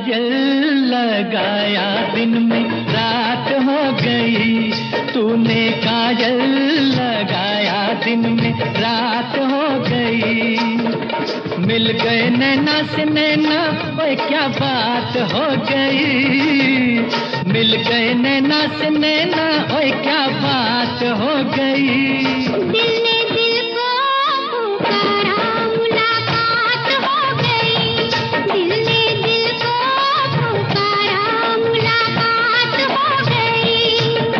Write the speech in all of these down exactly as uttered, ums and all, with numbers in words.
काजल लगाया दिन में रात हो गई, तूने काजल लगाया दिन में रात हो गई। मिल गए नैना से नैना, ओए क्या बात हो गई। मिल गए नैना से नैना, ओए क्या बात हो गई। दिल ने दिल को पुकारा, मुलाकात हो गई। दिल ने दिल को पुकारा, मुलाकात हो गई।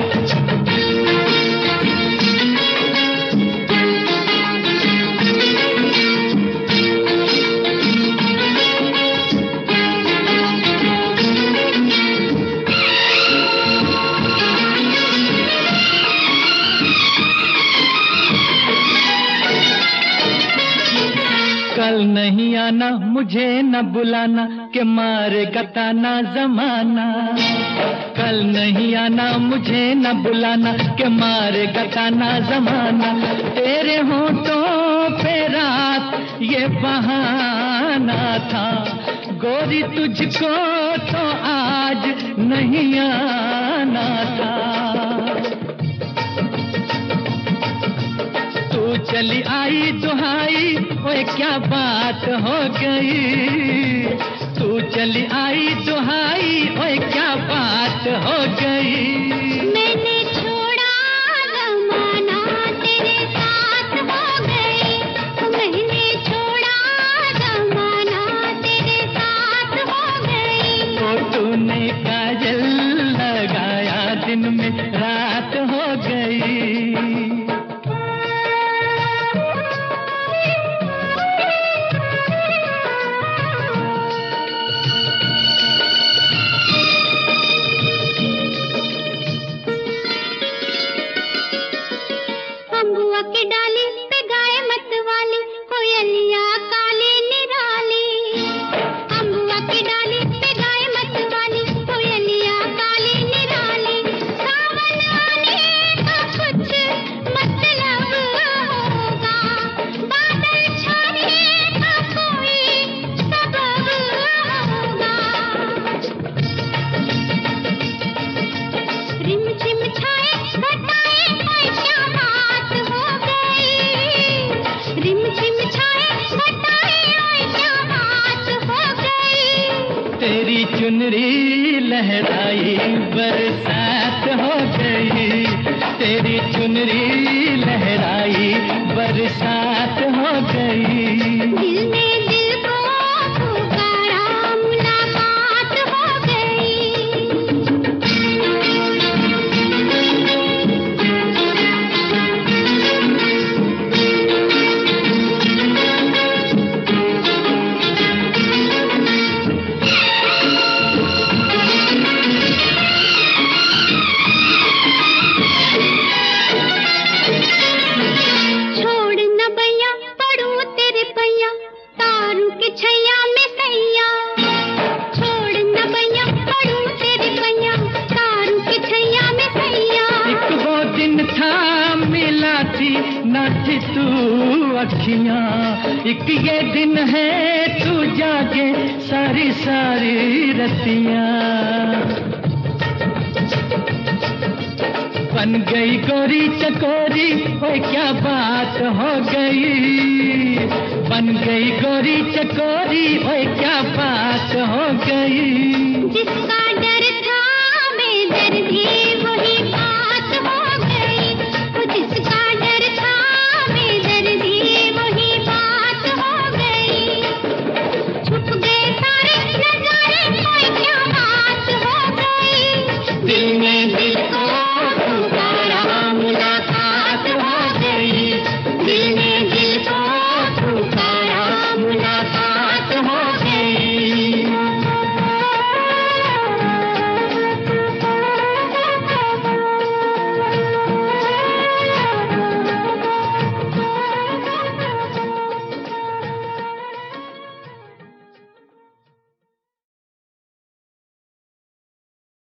कल नहीं आना, मुझे न बुलाना, के मारे गताना जमाना। कल नहीं आना, मुझे न बुलाना, के मारे गताना जमाना। तेरे होठों पे रात ये बहाना था, गोरी तुझको तो आज नहीं आना था। तू चली आई दुहाई, ओए क्या बात हो गई। तू चली आई दुहाई, ओए क्या बात हो गई। मैंने छोड़ा ज़माना, तेरे साथ हो गई। मैंने छोड़ा ज़माना, तेरे साथ हो गई। तो तूने काजल लगाया दिन में रात हो गई। अम्बुआ की डाली पे गाए मतवाली, कोयलिया काली निराली। अम्बुआ की डाली पे गाए मतवाली, कोयलिया काली निराली। सावन आने का कुछ मतलब होगा, बादल छाने का कोई सबब होगा। रिम झिम छाए घटाए, ओए क्या बात हो गई। रिम झिम छाए घटाए, ओए क्या बात हो गई। तेरी चुनरी लहराई बरसात हो गई। तेरी चुनरी लहराई बरसात हो गई। दिल ने दिल को पुकारा, मुलाकात हो गई। छोड़ न भैया पड़ूं तेरे पैया, तारू के छैया में सैया। छोड़ न भैया पड़ूं तेरे पैया, तारू के छैया में सैया। एक वो दिन था मिला थी न थी तू अखियां, एक ये दिन है तू जागे सारी सारी रतियां। बन गई गोरी चकोरी, ओए क्या बात हो गई। बन गई गोरी चकोरी, ओए क्या बात हो गई। जिसका